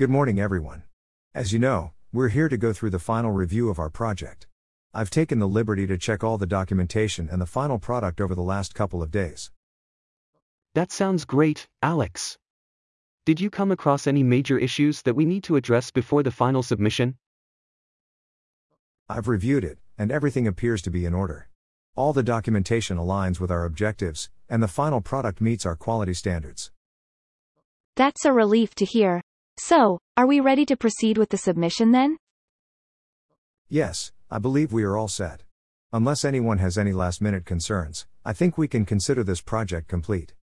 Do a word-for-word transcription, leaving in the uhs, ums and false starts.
Good morning, everyone. As you know, we're here to go through the final review of our project. I've taken the liberty to check all the documentation and the final product over the last couple of days. That sounds great, Alex. Did you come across any major issues that we need to address before the final submission? I've reviewed it, and everything appears to be in order. All the documentation aligns with our objectives, and the final product meets our quality standards. That's a relief to hear. So, are we ready to proceed with the submission then? Yes, I believe we are all set. Unless anyone has any last-minute concerns, I think we can consider this project complete.